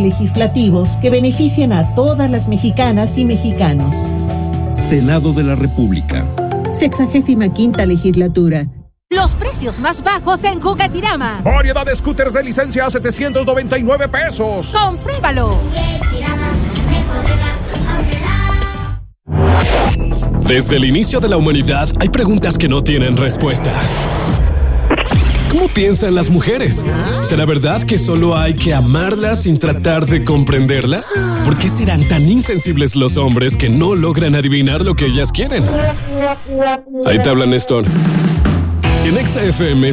legislativos que benefician a todas las mexicanas y mexicanos. Senado de la República. 65ª legislatura. Los precios más bajos en Juguetirama. Variedad de scooters de licencia a $799. ¡Compruébalo! Desde el inicio de la humanidad hay preguntas que no tienen respuesta. ¿Cómo piensan las mujeres? ¿Será verdad que solo hay que amarlas sin tratar de comprenderlas? ¿Por qué serán tan insensibles los hombres que no logran adivinar lo que ellas quieren? Ahí te habla Néstor. En Exa FM